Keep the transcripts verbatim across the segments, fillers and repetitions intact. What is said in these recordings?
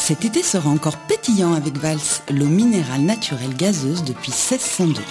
Cet été sera encore pétillant avec Vals, l'eau minérale naturelle gazeuse depuis seize cent deux.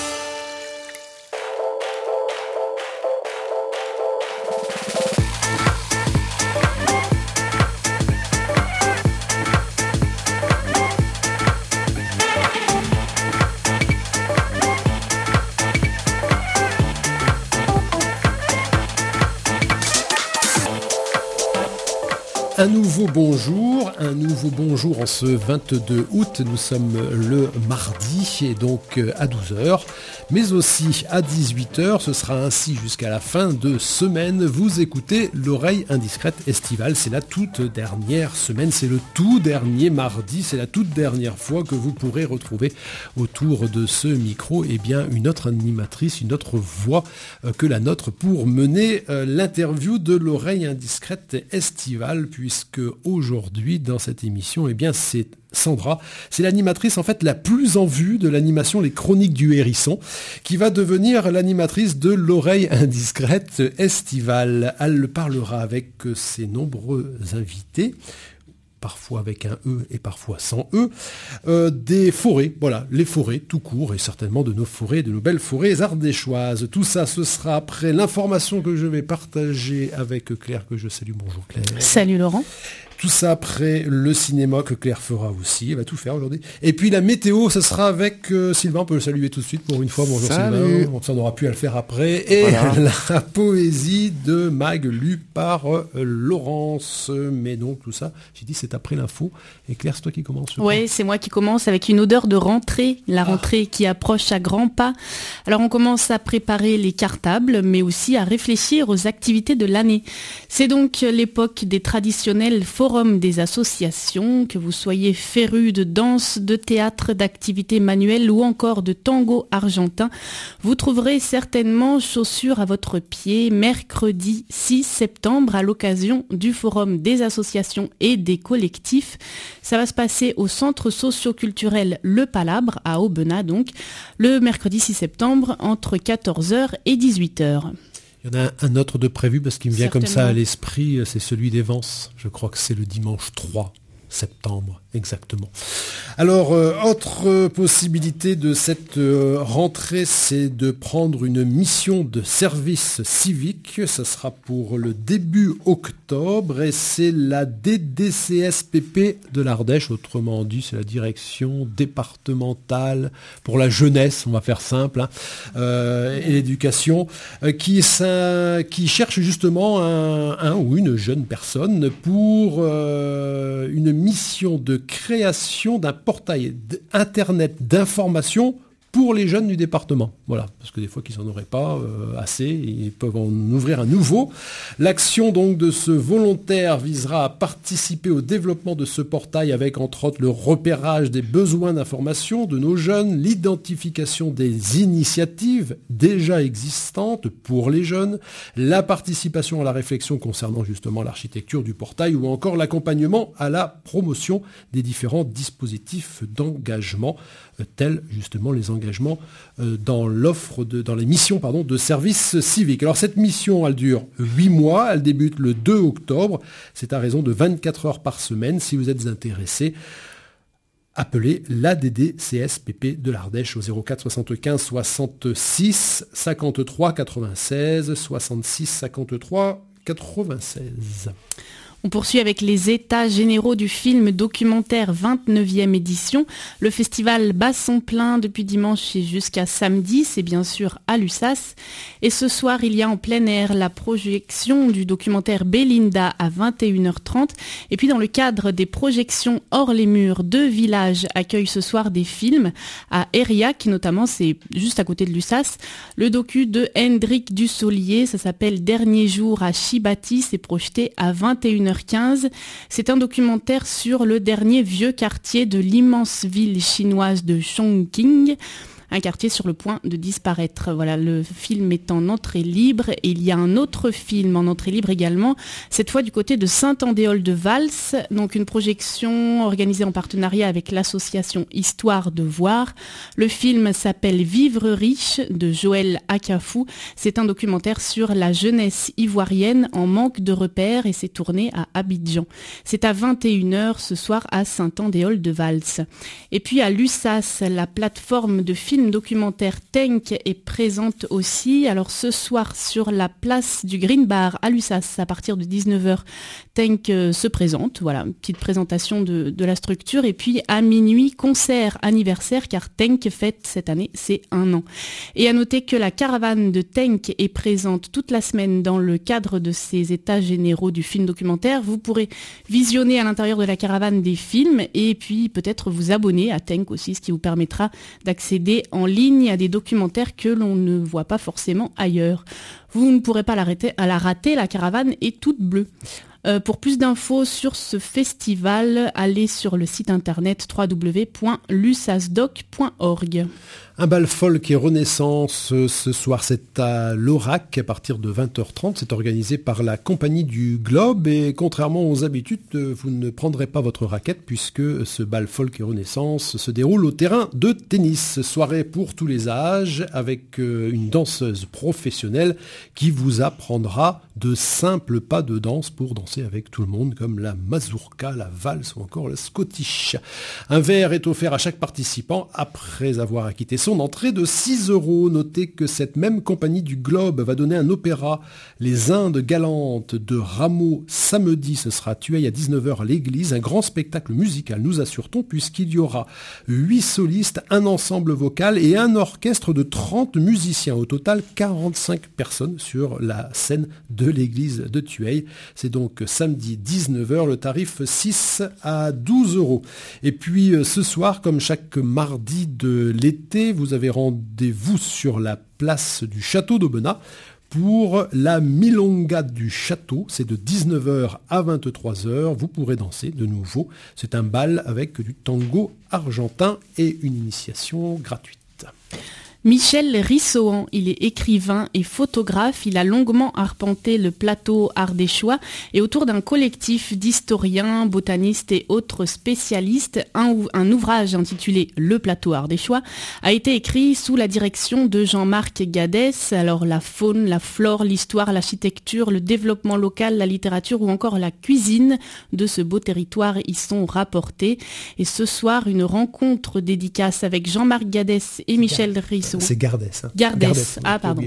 Un nouveau bonjour, un nouveau bonjour en ce vingt-deux août, nous sommes le mardi et donc à douze heures, mais aussi à dix-huit heures, ce sera ainsi jusqu'à la fin de semaine. Vous écoutez l'oreille indiscrète estivale, c'est la toute dernière semaine, c'est le tout dernier mardi, c'est la toute dernière fois que vous pourrez retrouver autour de ce micro eh bien, une autre animatrice, une autre voix que la nôtre pour mener l'interview de l'oreille indiscrète estivale, puis puisque aujourd'hui, dans cette émission, eh bien, c'est Sandra, c'est l'animatrice en fait la plus en vue de l'animation Les Chroniques du Hérisson, qui va devenir l'animatrice de l'oreille indiscrète estivale. Elle parlera avec ses nombreux invités, parfois avec un E et parfois sans E, euh, des forêts, voilà, les forêts tout court, et certainement de nos forêts, de nos belles forêts ardéchoises. Tout ça, ce sera après l'information que je vais partager avec Claire, que je salue. Bonjour Claire. Salut Laurent. Tout ça après le cinéma que Claire fera aussi, elle va tout faire aujourd'hui. Et puis la météo, ça sera avec euh, Sylvain, on peut le saluer tout de suite pour une fois. Bonjour Salut. Sylvain, on s'en aura pu à le faire après. Et voilà. La poésie de Mag lue par euh, Laurence. Mais donc tout ça, j'ai dit c'est après l'info. Et Claire, c'est toi qui commence. Oui, c'est moi qui commence avec une odeur de rentrée, la rentrée ah. qui approche à grands pas. Alors on commence à préparer les cartables, mais aussi à réfléchir aux activités de l'année. C'est donc l'époque des traditionnels forums des associations, que vous soyez férus de danse, de théâtre, d'activités manuelles ou encore de tango argentin. Vous trouverez certainement chaussures à votre pied mercredi six septembre à l'occasion du forum des associations et des collectifs. Ça va se passer au centre socio-culturel Le Palabre à Aubenas, donc le mercredi six septembre entre quatorze heures et dix-huit heures. Il y en a un autre de prévu parce qu'il me vient comme ça à l'esprit, c'est celui des Vences. Je crois que c'est le dimanche trois septembre, exactement. Alors, euh, autre euh, possibilité de cette euh, rentrée, c'est de prendre une mission de service civique. Ça sera pour le début octobre et c'est la D D C S P P de l'Ardèche, autrement dit, c'est la direction départementale pour la jeunesse, on va faire simple, hein, euh, et l'éducation, euh, qui, ça, qui cherche justement un, un ou une jeune personne pour euh, une mission de création d'un portail internet d'information pour les jeunes du département. Voilà, parce que des fois qu'ils n'en auraient pas euh, assez, ils peuvent en ouvrir un nouveau. L'action donc de ce volontaire visera à participer au développement de ce portail avec entre autres le repérage des besoins d'information de nos jeunes, l'identification des initiatives déjà existantes pour les jeunes, la participation à la réflexion concernant justement l'architecture du portail ou encore l'accompagnement à la promotion des différents dispositifs d'engagement, euh, tels justement les engagements dans l'offre de, dans les missions pardon, de service civique. Alors cette mission, elle dure huit mois, elle débute le deux octobre, c'est à raison de vingt-quatre heures par semaine. Si vous êtes intéressé, appelez l'A D D C S P P de l'Ardèche au zéro quatre soixante-quinze soixante-six cinquante-trois quatre-vingt-seize soixante-six cinquante-trois quatre-vingt-seize. On poursuit avec les états généraux du film documentaire vingt-neuvième édition. Le festival bat son plein depuis dimanche et jusqu'à samedi, c'est bien sûr à l'Ussas. Et ce soir, il y a en plein air la projection du documentaire Belinda à vingt et une heures trente. Et puis dans le cadre des projections hors les murs, deux villages accueillent ce soir des films. À Airillac, notamment, c'est juste à côté de l'Ussas. Le docu de Hendrik Dussolier, ça s'appelle Dernier jour à Chibati, c'est projeté à vingt et une heures quinze. C'est un documentaire sur le dernier vieux quartier de l'immense ville chinoise de Chongqing. un quartier sur le point de disparaître. Voilà, le film est en entrée libre et il y a un autre film en entrée libre également, cette fois du côté de Saint-Andéol-de-Vals, donc une projection organisée en partenariat avec l'association Histoire de voir. Le film s'appelle Vivre riche de Joël Akafou. C'est un documentaire sur la jeunesse ivoirienne en manque de repères et c'est tourné à Abidjan. C'est à vingt et une heures ce soir à Saint-Andéol-de-Vals. Et puis à l'U S A S, la plateforme de films documentaires Tenk est présente aussi. Alors ce soir sur la place du Green Bar à l'U S A S à partir de dix-neuf heures, Tenk euh, se présente. Voilà, une petite présentation de, de la structure. Et puis à minuit, concert anniversaire car Tenk fête cette année ses un an. Et à noter que la caravane de Tenk est présente toute la semaine dans le cadre de ces états généraux du film documentaire. Vous pourrez visionner à l'intérieur de la caravane des films et puis peut-être vous abonner à Tenk aussi, ce qui vous permettra d'accéder en ligne à des documentaires que l'on ne voit pas forcément ailleurs. Vous ne pourrez pas l'arrêter, à la rater, la caravane est toute bleue. Euh, pour plus d'infos sur ce festival, allez sur le site internet w w w point lusasdoc point org. Un bal folk et renaissance ce soir, c'est à l'Orac à partir de vingt heures trente. C'est organisé par la Compagnie du Globe et contrairement aux habitudes, vous ne prendrez pas votre raquette puisque ce bal folk et renaissance se déroule au terrain de tennis. Soirée pour tous les âges avec une danseuse professionnelle qui vous apprendra de simples pas de danse pour danser avec tout le monde comme la mazurka, la valse ou encore le scottish. Un verre est offert à chaque participant après avoir acquitté son entrée de six euros. Notez que cette même Compagnie du Globe va donner un opéra, Les Indes galantes de Rameau, samedi. Ce sera à Tueil à dix-neuf heures à l'église. Un grand spectacle musical, nous assure-t-on, puisqu'il y aura huit solistes, un ensemble vocal et un orchestre de trente musiciens. Au total, quarante-cinq personnes sur la scène de l'église de Tueil. C'est donc samedi dix-neuf heures, le tarif six à douze euros. Et puis ce soir, comme chaque mardi de l'été, vous avez rendez-vous sur la place du château d'Aubenas pour la Milonga du château. C'est de dix-neuf heures à vingt-trois heures. Vous pourrez danser de nouveau. C'est un bal avec du tango argentin et une initiation gratuite. Michel Rissohan, il est écrivain et photographe. Il a longuement arpenté le plateau ardéchois et autour d'un collectif d'historiens, botanistes et autres spécialistes, un, un ouvrage intitulé Le plateau ardéchois a été écrit sous la direction de Jean-Marc Gadès. Alors la faune, la flore, l'histoire, l'architecture, le développement local, la littérature ou encore la cuisine de ce beau territoire y sont rapportés. Et ce soir, une rencontre dédicace avec Jean-Marc Gadès et Michel Rissohan. C'est Gardès. Hein. Gardès. Gardès, ah pardon.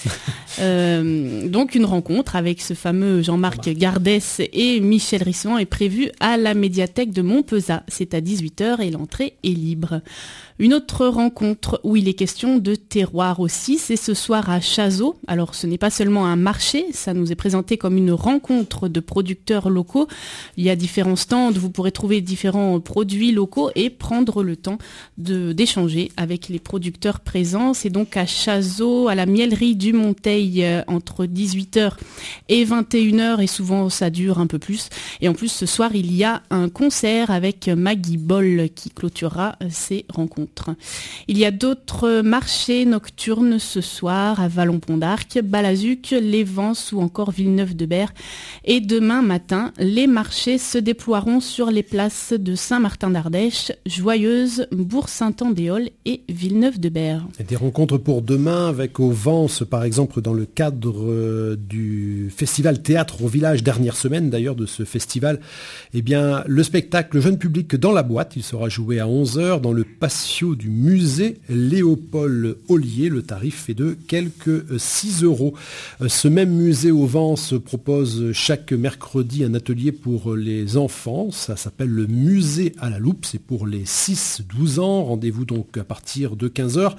euh, donc une rencontre avec ce fameux Jean-Marc Gardès et Michel Rissohan est prévue à la médiathèque de Montpezat. C'est à dix-huit heures et l'entrée est libre. Une autre rencontre où il est question de terroir aussi, c'est ce soir à Chazot. Alors ce n'est pas seulement un marché, ça nous est présenté comme une rencontre de producteurs locaux. Il y a différents stands, vous pourrez trouver différents produits locaux et prendre le temps de, d'échanger avec les producteurs présents. C'est donc à Chazot, à la Mielerie du Monteil, euh, entre dix-huit heures et vingt et une heures, et souvent ça dure un peu plus. Et en plus ce soir il y a un concert avec Maggie Boll qui clôturera ces rencontres. Il y a d'autres marchés nocturnes ce soir à Vallon-Pont d'Arc, Balazuc, Lévens ou encore Villeneuve-de-Berre. Et demain matin, les marchés se déploieront sur les places de Saint-Martin-d'Ardèche, Joyeuse, Bourg-Saint-Andéol et Villeneuve-de-Berre. Et des rencontres pour demain avec au Vence, par exemple, dans le cadre du festival Théâtre au Village, dernière semaine d'ailleurs de ce festival. Eh bien, le spectacle Jeune Public dans la boîte, il sera joué à onze heures dans le patio du musée Léopold Ollier. Le tarif est de quelques six euros. Ce même musée au Vence propose chaque mercredi un atelier pour les enfants. Ça s'appelle le musée à la loupe. C'est pour les six douze ans. Rendez-vous donc à partir de quinze heures.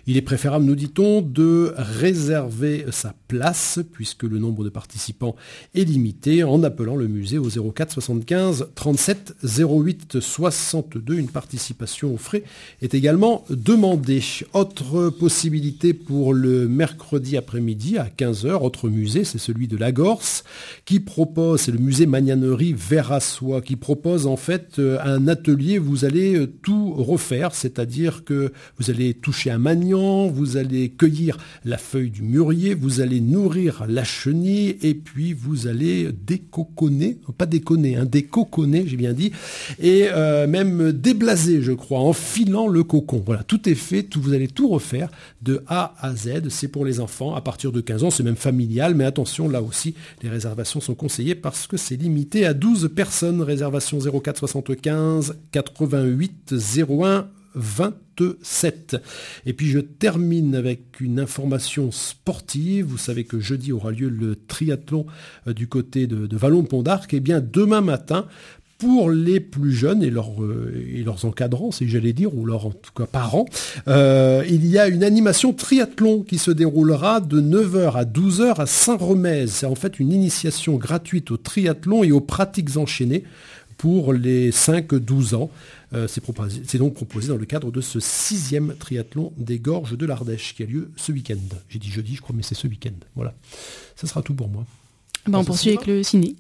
Il est préférable, nous dit-on, de réserver sa place, puisque le nombre de participants est limité, en appelant le musée au zéro quatre soixante-quinze trente-sept zéro huit soixante-deux. Une participation aux frais est également demandée. Autre possibilité pour le mercredi après-midi à quinze heures, autre musée, c'est celui de Lagorce, qui propose, c'est le musée Magnanerie Verrassois, qui propose en fait un atelier, vous allez tout refaire, c'est-à-dire que vous allez toucher un magnan, vous allez cueillir la feuille du mûrier, vous allez nourrir la chenille, et puis vous allez décoconner, pas déconner, hein, décoconner, j'ai bien dit, et euh, même déblaser, je crois, en filant le cocon. Voilà, tout est fait, tout, vous allez tout refaire de A à Z. C'est pour les enfants à partir de quinze ans, c'est même familial, mais attention, là aussi, les réservations sont conseillées parce que c'est limité à douze personnes. Réservation zéro quatre soixante-quinze quatre-vingt-huit zéro un vingt-sept. Et puis je termine avec une information sportive. Vous savez que jeudi aura lieu le triathlon euh, du côté de, de Vallon-Pont d'Arc. Et bien demain matin, pour les plus jeunes et, leur, euh, et leurs encadrants, si j'allais dire, ou leurs en tout cas parents, euh, il y a une animation triathlon qui se déroulera de neuf heures à douze heures à Saint-Remez. C'est en fait une initiation gratuite au triathlon et aux pratiques enchaînées pour les cinq douze ans. Euh, c'est, proposé, c'est donc proposé dans le cadre de ce sixième triathlon des Gorges de l'Ardèche qui a lieu ce week-end. J'ai dit jeudi, je crois, mais c'est ce week-end. Voilà. Ça sera tout pour moi. Ben, on poursuit avec le ciné.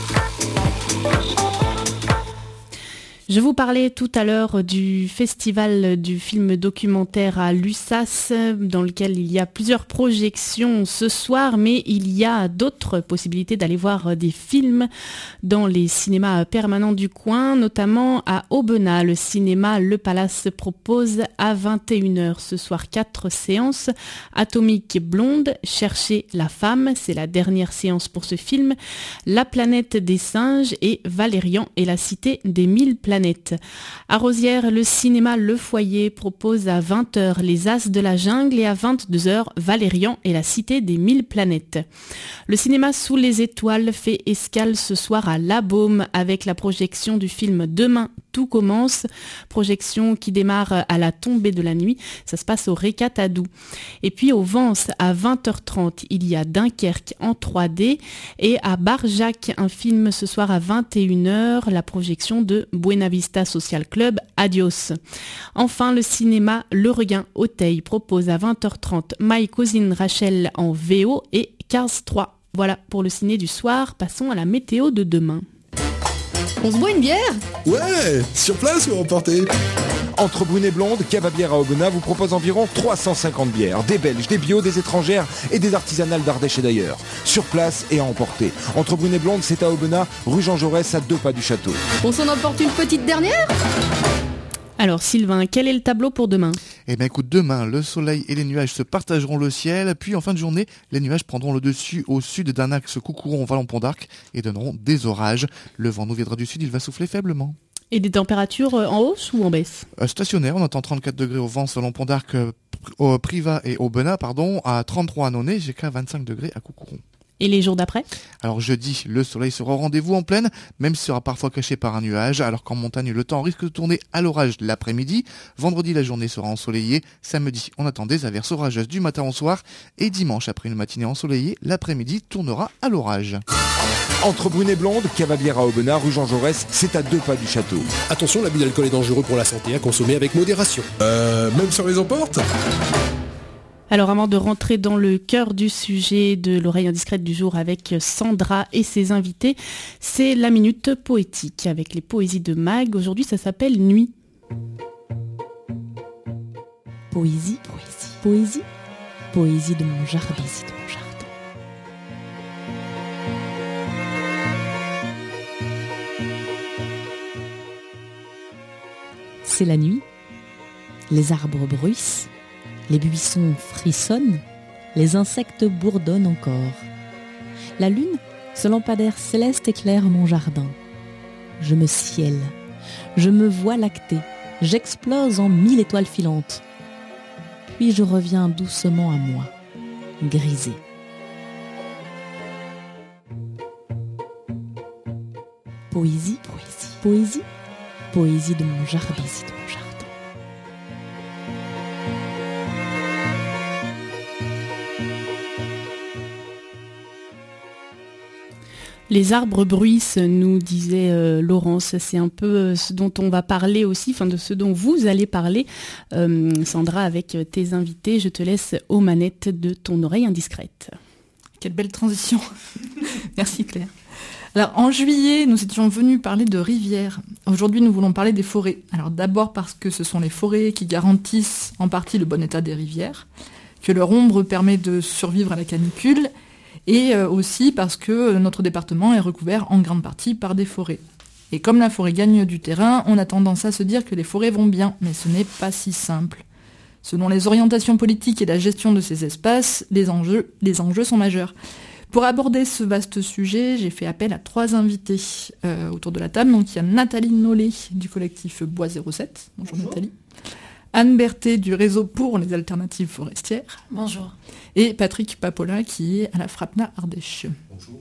Je vous parlais tout à l'heure du festival du film documentaire à Lussas, dans lequel il y a plusieurs projections ce soir, mais il y a d'autres possibilités d'aller voir des films dans les cinémas permanents du coin, notamment à Aubenas. Le cinéma Le Palace propose à vingt et une heures ce soir quatre séances. Atomique Blonde, Chercher la femme, c'est la dernière séance pour ce film. La planète des singes et Valérian et la cité des mille planètes. À Rosières, le cinéma Le Foyer propose à vingt heures Les As de la Jungle et à vingt-deux heures Valérian et la Cité des Mille Planètes. Le cinéma Sous les Étoiles fait escale ce soir à La Baume avec la projection du film Demain tout commence, projection qui démarre à la tombée de la nuit. Ça se passe au Récatadou. Et puis au Vence, à vingt heures trente, il y a Dunkerque en trois D. Et à Barjac, un film ce soir à vingt et une heures, la projection de Buena Vista Social Club, Adios. Enfin, le cinéma Le Regain Auteuil propose à vingt heures trente My Cousine Rachel en V O et Cars trois. Voilà pour le ciné du soir. Passons à la météo de demain. On se boit une bière ? Ouais, sur place ou emporter ? Entre Brune et Blonde, Cave à bière à Aubenas vous propose environ trois cent cinquante bières, des belges, des bio, des étrangères et des artisanales d'Ardèche et d'ailleurs. Sur place et à emporter. Entre Brune et Blonde, c'est à Aubenas, rue Jean Jaurès, à deux pas du château. On s'en emporte une petite dernière ? Alors Sylvain, quel est le tableau pour demain ? Eh bien écoute, demain, le soleil et les nuages se partageront le ciel, puis en fin de journée, les nuages prendront le dessus au sud d'un axe Coucouron-Vallon-Pont d'Arc et donneront des orages. Le vent nous viendra du sud, il va souffler faiblement. Et des températures en hausse ou en baisse ? euh, Stationnaire, on attend trente-quatre degrés au vent selon Pont d'Arc, euh, au Privas et Aubenas, pardon, à trente-trois à Nonnet, jusqu'à vingt-cinq degrés à Coucouron. Et les jours d'après ? Alors jeudi, le soleil sera au rendez-vous en plaine, même s'il sera parfois caché par un nuage, alors qu'en montagne, le temps risque de tourner à l'orage l'après-midi. Vendredi, la journée sera ensoleillée. Samedi, on attend des averses orageuses du matin au soir. Et dimanche, après une matinée ensoleillée, l'après-midi tournera à l'orage. Entre Brune et Blonde, Cave à bière à Aubenas, rue Jean Jaurès, c'est à deux pas du château. Attention, l'abus d'alcool est dangereux pour la santé, à consommer avec modération. Euh, même sur les emportes ? Alors avant de rentrer dans le cœur du sujet de l'oreille indiscrète du jour avec Sandra et ses invités, c'est la minute poétique avec les poésies de Mag. Aujourd'hui ça s'appelle Nuit. Poésie, poésie, poésie, poésie de mon jardin, poésie de mon jardin. C'est la nuit, les arbres bruissent, les buissons frissonnent, les insectes bourdonnent encore. La lune, ce lampadaire céleste éclaire mon jardin. Je me cielle, je me vois lacter, j'explose en mille étoiles filantes. Puis je reviens doucement à moi, grisée. Poésie, poésie, poésie, poésie de mon jardin, poésie de mon jardin. Les arbres bruissent, nous disait euh, Laurence. C'est un peu euh, ce dont on va parler aussi, enfin de ce dont vous allez parler, euh, Sandra, avec tes invités. Je te laisse aux manettes de ton oreille indiscrète. Quelle belle transition. Merci Claire. Alors en juillet, nous étions venus parler de rivières. Aujourd'hui, nous voulons parler des forêts. Alors d'abord parce que ce sont les forêts qui garantissent en partie le bon état des rivières, que leur ombre permet de survivre à la canicule, et aussi parce que notre département est recouvert en grande partie par des forêts. Et comme la forêt gagne du terrain, on a tendance à se dire que les forêts vont bien, mais ce n'est pas si simple. Selon les orientations politiques et la gestion de ces espaces, les enjeux, les enjeux sont majeurs. Pour aborder ce vaste sujet, j'ai fait appel à trois invités euh, autour de la table. Donc il y a Nathalie Nollet du collectif Bois zéro sept. Bonjour, Bonjour. Nathalie. Anne Berthet du réseau pour les alternatives forestières. Bonjour. Et Patrick Papola qui est à la FRAPNA Ardèche. Bonjour.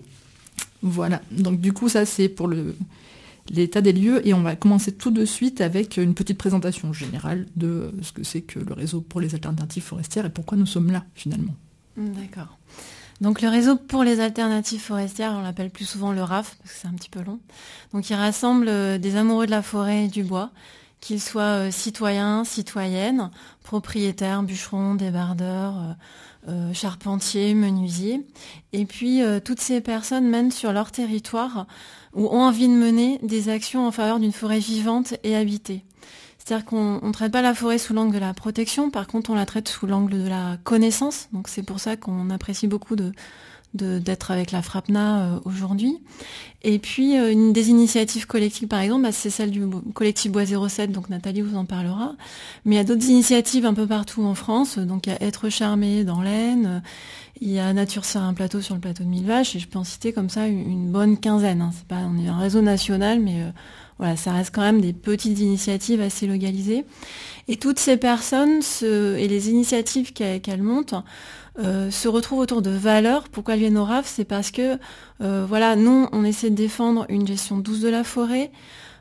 Voilà, donc du coup ça c'est pour le, l'état des lieux et on va commencer tout de suite avec une petite présentation générale de ce que c'est que le réseau pour les alternatives forestières et pourquoi nous sommes là finalement. D'accord. Donc le réseau pour les alternatives forestières, on l'appelle plus souvent le R A F parce que c'est un petit peu long. Donc il rassemble des amoureux de la forêt et du bois, qu'ils soient euh, citoyens, citoyennes, propriétaires, bûcherons, débardeurs, euh, euh, charpentiers, menuisiers. Et puis euh, toutes ces personnes mènent sur leur territoire ou ont envie de mener des actions en faveur d'une forêt vivante et habitée. C'est-à-dire qu'on ne traite pas la forêt sous l'angle de la protection, par contre on la traite sous l'angle de la connaissance. Donc c'est pour ça qu'on apprécie beaucoup de... De, d'être avec la FRAPNA euh, aujourd'hui. Et puis, euh, une des initiatives collectives, par exemple, bah, c'est celle du collectif Bois zéro sept, donc Nathalie vous en parlera. Mais il y a d'autres initiatives un peu partout en France. Donc, il y a Être Charmé dans l'Aisne, euh, il y a Nature sur un plateau sur le plateau de Mille Vaches, et je peux en citer comme ça une, une bonne quinzaine. Hein. C'est pas, on est un réseau national, mais euh, voilà, ça reste quand même des petites initiatives assez localisées. Et toutes ces personnes se, et les initiatives qu'elles, qu'elles montent, Euh, se retrouvent autour de valeurs. Pourquoi elles viennent au R A F ? C'est parce que, euh, voilà, nous, on essaie de défendre une gestion douce de la forêt,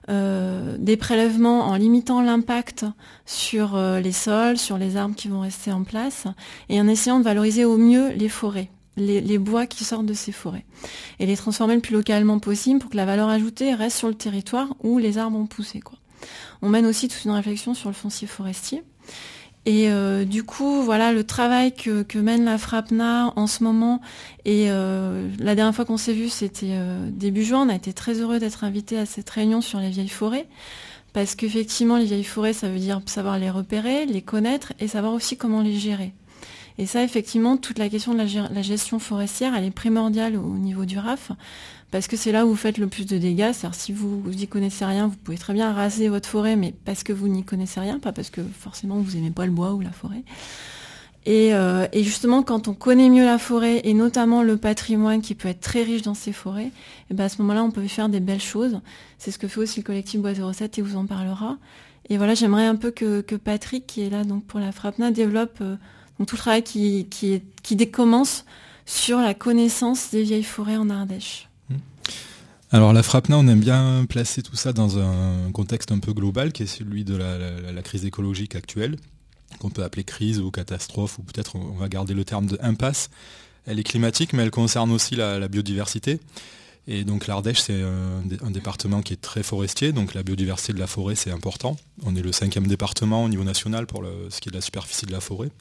euh, des prélèvements en limitant l'impact sur euh, les sols, sur les arbres qui vont rester en place, et en essayant de valoriser au mieux les forêts, les, les bois qui sortent de ces forêts, et les transformer le plus localement possible pour que la valeur ajoutée reste sur le territoire où les arbres ont poussé, quoi. On mène aussi toute une réflexion sur le foncier forestier. Et euh, du coup, voilà, le travail que, que mène la FRAPNA en ce moment, et euh, la dernière fois qu'on s'est vu, c'était euh, début juin, on a été très heureux d'être invités à cette réunion sur les vieilles forêts, parce qu'effectivement, les vieilles forêts, ça veut dire savoir les repérer, les connaître, et savoir aussi comment les gérer. Et ça, effectivement, toute la question de la, la gestion forestière, elle est primordiale au niveau du R A F, parce que c'est là où vous faites le plus de dégâts. C'est-à-dire, si vous n'y connaissez rien, vous pouvez très bien raser votre forêt, mais parce que vous n'y connaissez rien, pas parce que forcément vous n'aimez pas le bois ou la forêt. Et, euh, et justement, quand on connaît mieux la forêt, et notamment le patrimoine qui peut être très riche dans ces forêts, et ben à ce moment-là, on peut faire des belles choses. C'est ce que fait aussi le collectif Bois zéro sept, et vous en parlera. Et voilà, j'aimerais un peu que, que Patrick, qui est là donc pour la FRAPNA, développe euh, donc tout le travail qui, qui, est, qui décommence sur la connaissance des vieilles forêts en Ardèche. Alors la FRAPNA, on aime bien placer tout ça dans un contexte un peu global qui est celui de la, la, la crise écologique actuelle, qu'on peut appeler crise ou catastrophe, ou peut-être on va garder le terme de impasse. Elle est climatique, mais elle concerne aussi la, la biodiversité. Et donc l'Ardèche, c'est un, un département qui est très forestier, donc la biodiversité de la forêt, c'est important. On est le cinquième département au niveau national pour le, ce qui est de la superficie de la forêt.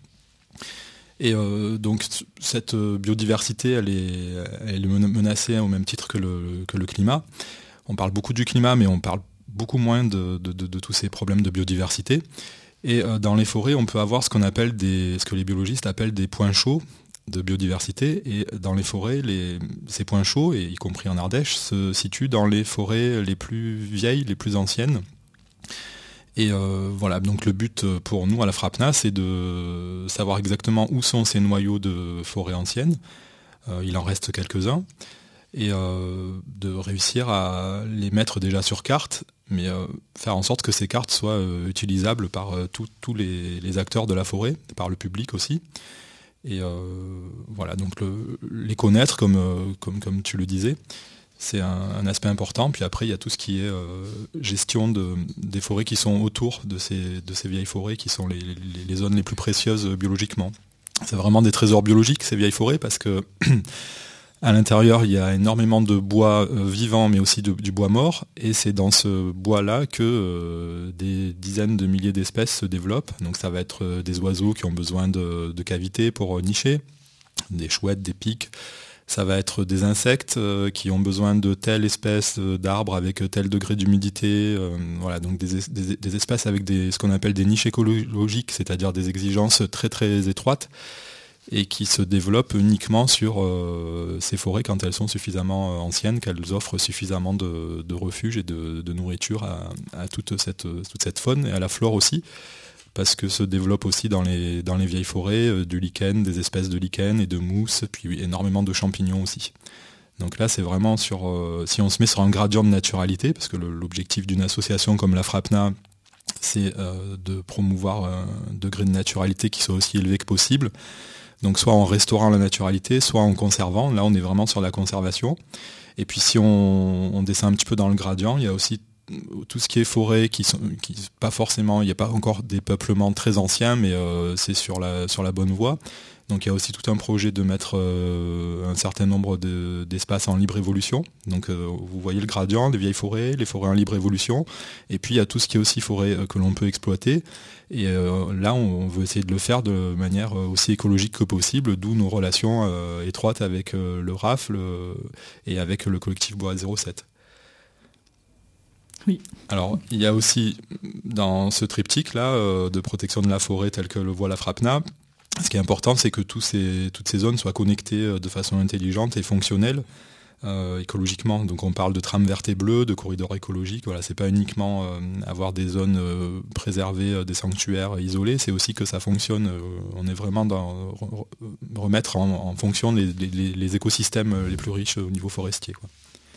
Et euh, donc cette biodiversité, elle est, elle est menacée au même titre que le, que le climat. On parle beaucoup du climat, mais on parle beaucoup moins de, de, de, de tous ces problèmes de biodiversité. Et euh, dans les forêts, on peut avoir ce qu'on appelle des, ce que les biologistes appellent des points chauds de biodiversité. Et dans les forêts, les, ces points chauds, et y compris en Ardèche, se situent dans les forêts les plus vieilles, les plus anciennes. Et euh, voilà, donc le but pour nous à la FRAPNA, c'est de savoir exactement où sont ces noyaux de forêt anciennes. Euh, il en reste quelques-uns. Et euh, de réussir à les mettre déjà sur carte, mais euh, faire en sorte que ces cartes soient euh, utilisables par euh, tous les, les acteurs de la forêt, par le public aussi. Et euh, voilà, donc le, les connaître, comme, euh, comme, comme tu le disais. C'est un, un aspect important. Puis après, il y a tout ce qui est euh, gestion de, des forêts qui sont autour de ces, de ces vieilles forêts, qui sont les, les, les zones les plus précieuses biologiquement. C'est vraiment des trésors biologiques, ces vieilles forêts, parce que À l'intérieur, il y a énormément de bois euh, vivant, mais aussi de, du bois mort. Et c'est dans ce bois-là que euh, des dizaines de milliers d'espèces se développent. Donc ça va être euh, des oiseaux qui ont besoin de, de cavités pour euh, nicher, des chouettes, des pics. Ça va être des insectes euh, qui ont besoin de telle espèce euh, d'arbres avec tel degré d'humidité. Euh, voilà, donc des, des, des espèces avec des, ce qu'on appelle des niches écologiques, c'est-à-dire des exigences très très étroites, et qui se développent uniquement sur euh, ces forêts quand elles sont suffisamment euh, anciennes, qu'elles offrent suffisamment de, de refuge et de, de nourriture à, à toute, cette, toute cette faune et à la flore aussi, parce que se développent aussi dans les, dans les vieilles forêts euh, du lichen, des espèces de lichen et de mousses, puis énormément de champignons aussi. Donc là, c'est vraiment sur, euh, si on se met sur un gradient de naturalité, parce que le, l'objectif d'une association comme la FRAPNA, c'est euh, de promouvoir un degré de naturalité qui soit aussi élevé que possible. Donc soit en restaurant la naturalité, soit en conservant. Là, on est vraiment sur la conservation. Et puis si on, on descend un petit peu dans le gradient, il y a aussi tout ce qui est forêt, qui sont qui, pas forcément, il n'y a pas encore des peuplements très anciens, mais euh, c'est sur la, sur la bonne voie. Donc il y a aussi tout un projet de mettre euh, un certain nombre de, d'espaces en libre évolution. Donc euh, vous voyez le gradient, les vieilles forêts, les forêts en libre évolution. Et puis il y a tout ce qui est aussi forêt euh, que l'on peut exploiter. Et euh, là, on, on veut essayer de le faire de manière aussi écologique que possible, d'où nos relations euh, étroites avec euh, le R A F le, et avec le collectif Bois zéro sept. Oui. Alors, il y a aussi dans ce triptyque-là euh, de protection de la forêt tel que le voit la FRAPNA, ce qui est important, c'est que tous ces, toutes ces zones soient connectées de façon intelligente et fonctionnelle euh, écologiquement. Donc on parle de trames vertes et bleues, de corridors écologiques. Voilà, c'est pas uniquement euh, avoir des zones euh, préservées, euh, des sanctuaires isolés, c'est aussi que ça fonctionne. Euh, on est vraiment dans re, remettre en, en fonction les, les, les écosystèmes les plus riches au niveau forestier, quoi.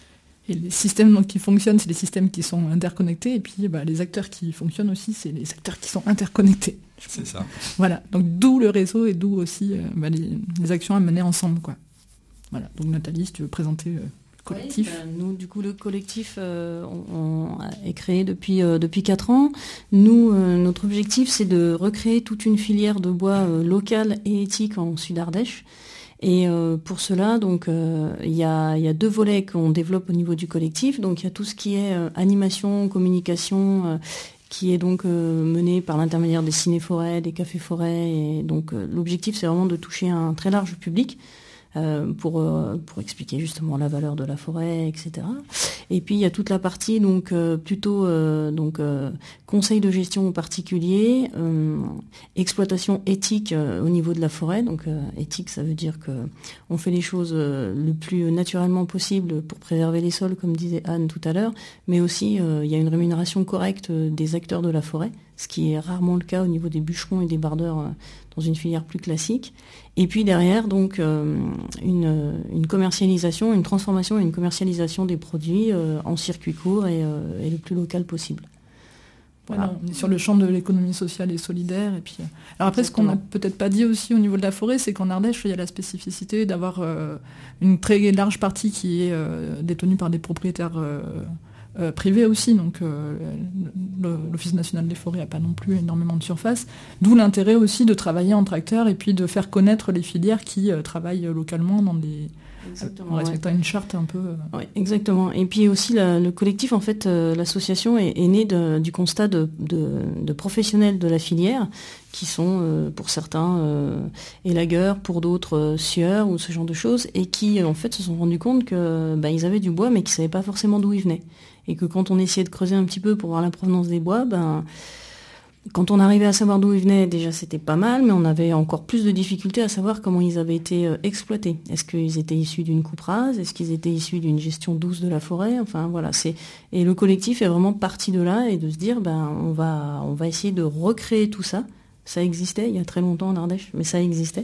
Et les systèmes donc, qui fonctionnent, c'est les systèmes qui sont interconnectés. Et puis bah, les acteurs qui fonctionnent aussi, c'est les acteurs qui sont interconnectés. C'est ça. Voilà, donc d'où le réseau et d'où aussi euh, bah, les, les actions à mener ensemble, quoi. Voilà, donc Nathalie, si tu veux présenter euh, le collectif. Oui, bah, nous, du coup, le collectif euh, on, on est créé depuis, euh, depuis quatre ans. Nous, euh, notre objectif, c'est de recréer toute une filière de bois euh, locale et éthique en Sud-Ardèche. Et euh, pour cela, donc, euh, y, y a deux volets qu'on développe au niveau du collectif. Donc, il y a tout ce qui est euh, animation, communication, euh, qui est donc euh, mené par l'intermédiaire des ciné-forêts, des cafés-forêts. Et donc, euh, l'objectif, c'est vraiment de toucher un très large public euh, pour euh, pour expliquer justement la valeur de la forêt, et cetera. Et puis, il y a toute la partie donc euh, plutôt euh, donc euh, conseil de gestion aux particuliers, euh, exploitation éthique euh, au niveau de la forêt. Donc euh, éthique, ça veut dire que on fait les choses euh, le plus naturellement possible pour préserver les sols, comme disait Anne tout à l'heure, mais aussi euh, il y a une rémunération correcte des acteurs de la forêt, ce qui est rarement le cas au niveau des bûcherons et des bardeurs euh, dans une filière plus classique. Et puis derrière, donc euh, une, une commercialisation, une transformation et une commercialisation des produits euh, en circuit court et, euh, et le plus local possible. Voilà. Ouais, non, on est sur le champ de l'économie sociale et solidaire. Et puis, euh... alors après, Exactement. Ce qu'on n'a peut-être pas dit aussi au niveau de la forêt, c'est qu'en Ardèche, il y a la spécificité d'avoir euh, une très large partie qui est euh, détenue par des propriétaires euh, euh, privés aussi. Donc euh, l'Office national des forêts n'a pas non plus énormément de surface. D'où l'intérêt aussi de travailler entre acteurs et puis de faire connaître les filières qui euh, travaillent localement dans des... Exactement, en respectant ouais. une charte un peu... Euh... Oui, exactement. Et puis aussi, la, le collectif, en fait, euh, l'association est, est née de, du constat de, de, de professionnels de la filière, qui sont, euh, pour certains, euh, élagueurs, pour d'autres, euh, scieurs, ou ce genre de choses, et qui, en fait, se sont rendus compte que bah, ils avaient du bois, mais qu'ils ne savaient pas forcément d'où il venait. Et que quand on essayait de creuser un petit peu pour voir la provenance des bois, ben... Quand on arrivait à savoir d'où ils venaient, déjà c'était pas mal, mais on avait encore plus de difficultés à savoir comment ils avaient été euh, exploités. Est-ce qu'ils étaient issus d'une coupe rase ? Est-ce qu'ils étaient issus d'une gestion douce de la forêt ? Enfin voilà, c'est et le collectif est vraiment parti de là et de se dire ben on va on va essayer de recréer tout ça. Ça existait il y a très longtemps en Ardèche, mais ça existait.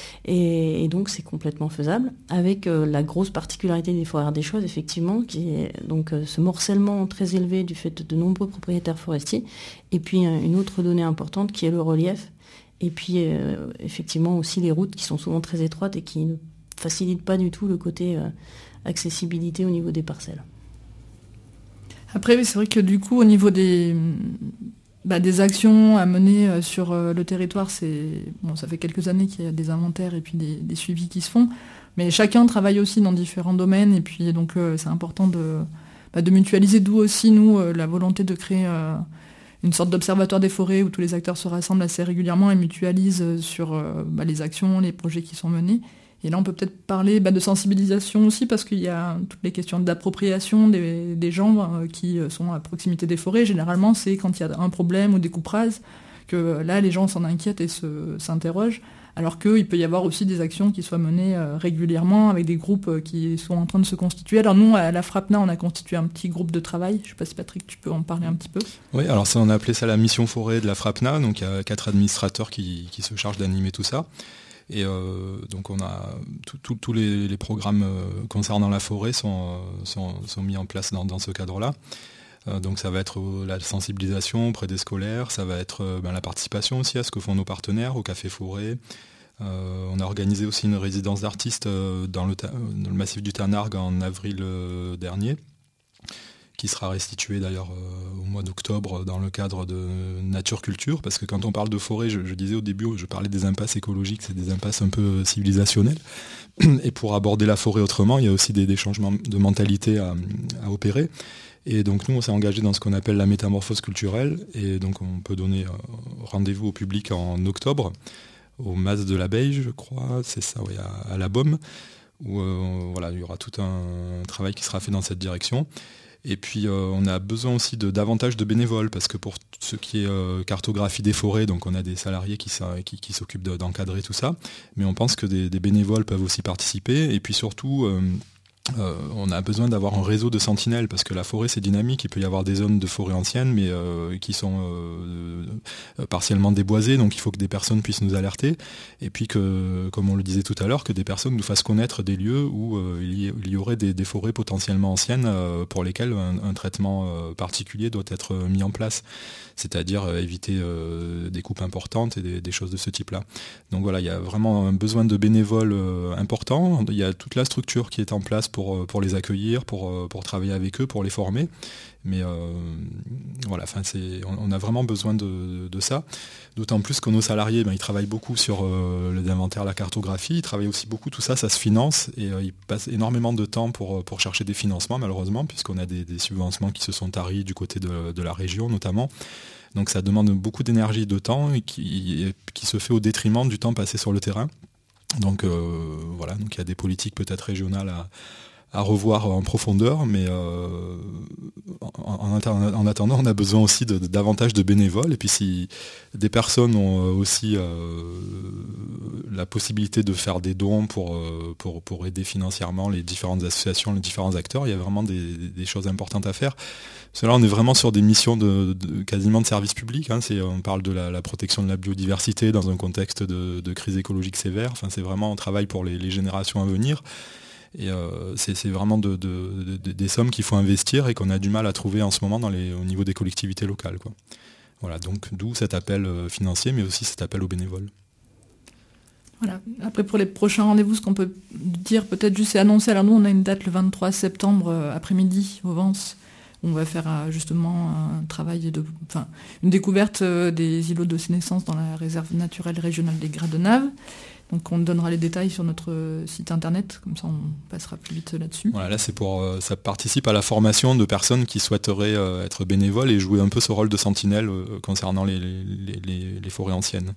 Et, et donc c'est complètement faisable, avec euh, la grosse particularité des forêts ardéchoises, effectivement, qui est donc euh, ce morcellement très élevé du fait de, de nombreux propriétaires forestiers, et puis euh, une autre donnée importante qui est le relief, et puis euh, effectivement aussi les routes qui sont souvent très étroites et qui ne facilitent pas du tout le côté euh, accessibilité au niveau des parcelles. Après, c'est vrai que du coup, au niveau des... bah, des actions à mener euh, sur euh, le territoire. C'est bon, ça fait quelques années qu'il y a des inventaires et puis des, des suivis qui se font, mais chacun travaille aussi dans différents domaines et puis donc euh, c'est important de, bah, de mutualiser. D'où aussi nous euh, la volonté de créer euh, une sorte d'observatoire des forêts où tous les acteurs se rassemblent assez régulièrement et mutualisent sur euh, bah, les actions, les projets qui sont menés. Et là, on peut peut-être parler bah, de sensibilisation aussi, parce qu'il y a toutes les questions d'appropriation des, des gens euh, qui sont à proximité des forêts. Généralement, c'est quand il y a un problème ou des coupes rases que là, les gens s'en inquiètent et se, s'interrogent, alors qu'il peut y avoir aussi des actions qui soient menées euh, régulièrement avec des groupes euh, qui sont en train de se constituer. Alors nous, à la FRAPNA, on a constitué un petit groupe de travail. Je ne sais pas si Patrick, tu peux en parler un petit peu. Oui, alors ça, on a appelé ça la mission forêt de la FRAPNA, donc il y a quatre administrateurs qui, qui se chargent d'animer tout ça. Et euh, donc on a tous les, les programmes euh, concernant la forêt sont, sont, sont mis en place dans, dans ce cadre-là. Euh, donc ça va être euh, la sensibilisation auprès des scolaires, ça va être euh, ben, la participation aussi à ce que font nos partenaires au Café Forêt. Euh, on a organisé aussi une résidence d'artistes euh, dans, le, dans le massif du Ternargues en avril euh, dernier, qui sera restitué d'ailleurs euh, au mois d'octobre dans le cadre de Nature Culture, parce que quand on parle de forêt, je, je disais au début, je parlais des impasses écologiques, c'est des impasses un peu civilisationnelles, et pour aborder la forêt autrement, il y a aussi des, des changements de mentalité à, à opérer, et donc nous on s'est engagé dans ce qu'on appelle la métamorphose culturelle, et donc on peut donner euh, rendez-vous au public en octobre, au Mas de l'Abeille, je crois, c'est ça, oui, à, à la Baume, où euh, voilà, il y aura tout un travail qui sera fait dans cette direction. Et puis euh, on a besoin aussi de davantage de bénévoles, parce que pour ce qui est euh, cartographie des forêts, donc on a des salariés qui, qui, qui s'occupent de, d'encadrer tout ça, mais on pense que des, des bénévoles peuvent aussi participer, et puis surtout euh, euh, on a besoin d'avoir un réseau de sentinelles, parce que la forêt c'est dynamique, il peut y avoir des zones de forêt anciennes mais euh, qui sont euh, euh, partiellement déboisées, donc il faut que des personnes puissent nous alerter, et puis que, comme on le disait tout à l'heure, que des personnes nous fassent connaître des lieux où euh, il, y, il y aurait des, des forêts potentiellement anciennes euh, pour lesquelles un, un traitement euh, particulier doit être mis en place, c'est-à-dire euh, éviter euh, des coupes importantes et des, des choses de ce type-là. Donc voilà, il y a vraiment un besoin de bénévoles euh, important, il y a toute la structure qui est en place pour, pour les accueillir, pour, pour travailler avec eux, pour les former. Mais euh, voilà, enfin c'est, on, on a vraiment besoin de, de, de ça. D'autant plus que nos salariés, ben, ils travaillent beaucoup sur euh, l'inventaire, la cartographie, ils travaillent aussi beaucoup, tout ça, ça se finance, et euh, ils passent énormément de temps pour, pour chercher des financements, malheureusement, puisqu'on a des, des subventionnements qui se sont taris du côté de, de la région notamment. Donc ça demande beaucoup d'énergie et de temps, et qui, qui se fait au détriment du temps passé sur le terrain. Donc euh, voilà, donc il y a des politiques peut-être régionales à, à revoir en profondeur, mais euh, en, en, en attendant, on a besoin aussi de, de, davantage de bénévoles. Et puis si des personnes ont aussi euh, la possibilité de faire des dons pour, pour, pour aider financièrement les différentes associations, les différents acteurs, il y a vraiment des, des choses importantes à faire. Parce que là, on est vraiment sur des missions de, de quasiment de service public. Hein. C'est, on parle de la, la protection de la biodiversité dans un contexte de, de crise écologique sévère. Enfin, c'est vraiment un travail pour les, les générations à venir. Et euh, c'est, c'est vraiment de, de, de, des sommes qu'il faut investir et qu'on a du mal à trouver en ce moment dans les, au niveau des collectivités locales, quoi. Voilà, donc d'où cet appel financier, mais aussi cet appel aux bénévoles. Voilà. Après, pour les prochains rendez-vous, ce qu'on peut dire peut-être juste, c'est annoncer. Alors nous, on a une date le vingt-trois septembre après-midi au Vence. On va faire euh, justement un travail de, enfin, une découverte euh, des îlots de sénescence dans la réserve naturelle régionale des Gras de Naves. Donc on donnera les détails sur notre site internet, comme ça on passera plus vite là-dessus. Voilà, là c'est pour, euh, ça participe à la formation de personnes qui souhaiteraient euh, être bénévoles et jouer un peu ce rôle de sentinelle euh, concernant les, les, les, les forêts anciennes.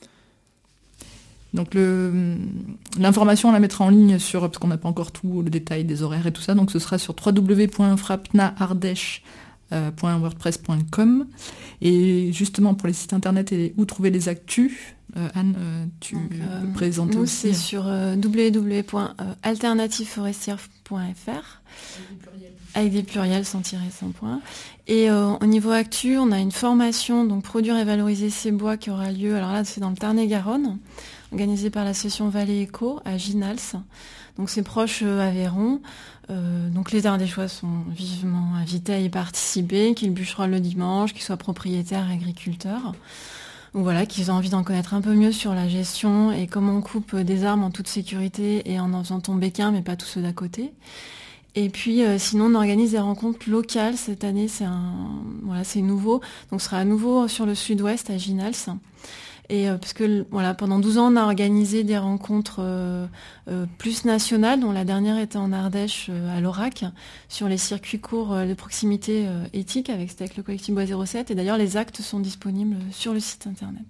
Donc le, l'information on la mettra en ligne sur, parce qu'on n'a pas encore tout le détail des horaires et tout ça, donc ce sera sur w w w point frapna ardèche point wordpress point com. Et justement pour les sites internet et où trouver les actus, euh, Anne, euh, tu donc, euh, peux présenter nous, aussi. C'est sur euh, w w w point alternative forestière point f r avec des pluriels sans tirer, sans point. Et euh, au niveau actu, on a une formation, donc produire et valoriser ces bois, qui aura lieu, alors là c'est dans le Tarn-et-Garonne, organisée par l'association Vallée Éco à Ginals. Donc c'est proche euh, Aveyron. Euh, donc les Ardéchois sont vivement invités à y participer, qu'ils bûcherolent le dimanche, qu'ils soient propriétaires, agriculteurs. Donc voilà, qu'ils ont envie d'en connaître un peu mieux sur la gestion et comment on coupe des arbres en toute sécurité et en en faisant tomber qu'un, mais pas tous ceux d'à côté. Et puis euh, sinon on organise des rencontres locales. Cette année c'est un voilà c'est nouveau. Donc ce sera à nouveau sur le sud-ouest à Ginals. Et euh, parce que voilà pendant douze ans on a organisé des rencontres euh, euh, plus nationales, dont la dernière était en Ardèche euh, à l'Aurac, sur les circuits courts euh, de proximité euh, éthique avec, c'était avec le collectif Bois zéro sept. Et d'ailleurs les actes sont disponibles sur le site internet.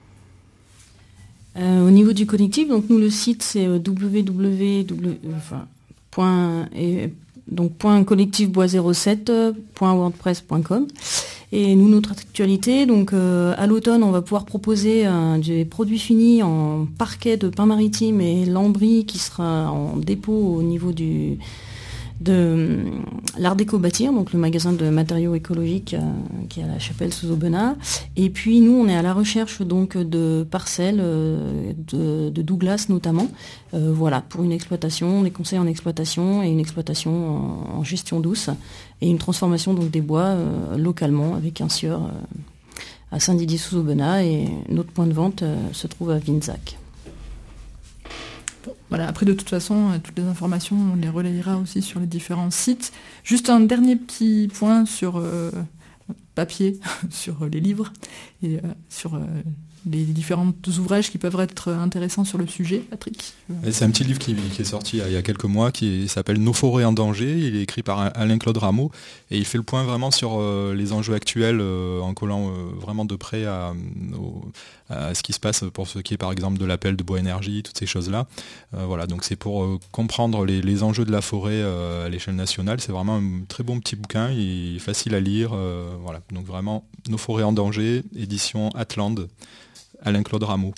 Euh, au niveau du collectif, donc nous le site c'est www. Enfin, point, et, donc point collectif bois zéro sept point wordpress point com. Et nous, notre actualité, donc euh, à l'automne, on va pouvoir proposer euh, des produits finis en parquet de pain maritime et lambris qui sera en dépôt au niveau du de euh, l'Art Déco Bâtir, donc le magasin de matériaux écologiques euh, qui est à la Chapelle sous Aubenas. Et puis nous, on est à la recherche donc de parcelles euh, de, de Douglas notamment, euh, voilà, pour une exploitation, des conseils en exploitation et une exploitation en, en gestion douce et une transformation donc des bois euh, localement avec un sieur euh, à Saint-Didier sous Aubenas, et notre point de vente euh, se trouve à Vinzac. Bon, voilà, après de toute façon, toutes les informations, on les relayera aussi sur les différents sites. Juste un dernier petit point sur euh, papier, sur les livres et euh, sur euh, les différents ouvrages qui peuvent être intéressants sur le sujet. Patrick. Et c'est un petit livre qui, qui est sorti il y a quelques mois, qui s'appelle Nos forêts en danger. Il est écrit par Alain-Claude Rameau et il fait le point vraiment sur euh, les enjeux actuels euh, en collant euh, vraiment de près à, au, à ce qui se passe pour ce qui est par exemple de l'appel de Bois Énergie, toutes ces choses-là. Euh, voilà, donc c'est pour euh, comprendre les, les enjeux de la forêt euh, à l'échelle nationale. C'est vraiment un très bon petit bouquin, il est facile à lire. Euh, voilà, donc vraiment Nos forêts en danger, édition Atland. Alain-Claude Rameau.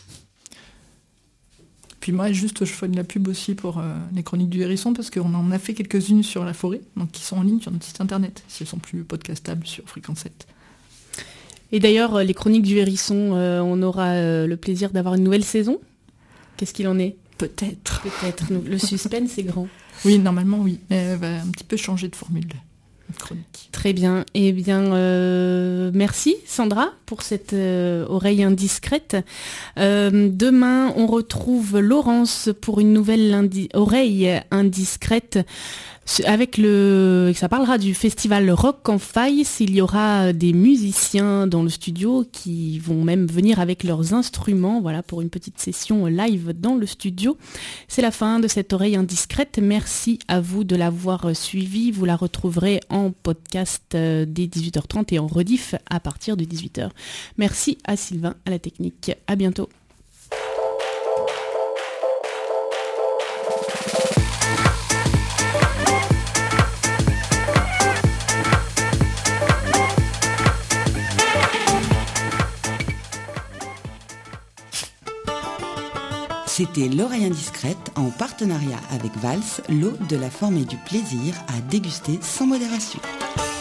Puis moi, juste, je fais de la pub aussi pour euh, les chroniques du Hérisson, parce qu'on en a fait quelques-unes sur la forêt, donc qui sont en ligne sur notre site internet, si elles sont plus podcastables sur Fréquence sept. Et d'ailleurs, les chroniques du Hérisson, euh, on aura euh, le plaisir d'avoir une nouvelle saison. Qu'est-ce qu'il en est ? Peut-être. Peut-être. Le suspense est grand. Oui, normalement, oui. Mais elle va un petit peu changer de formule. Chronique. Très bien. Eh bien, euh, merci Sandra pour cette euh, oreille indiscrète. Euh, demain, on retrouve Laurence pour une nouvelle indi- oreille indiscrète. Avec le, ça parlera du festival Rock en Faille. Il y aura des musiciens dans le studio qui vont même venir avec leurs instruments, voilà, pour une petite session live dans le studio. C'est la fin de cette oreille indiscrète. Merci à vous de l'avoir suivi. Vous la retrouverez en podcast dès dix-huit heures trente et en rediff à partir de dix-huit heures. Merci à Sylvain à la technique. À bientôt. C'était l'oreille indiscrète en partenariat avec Vals, l'eau de la forme et du plaisir à déguster sans modération.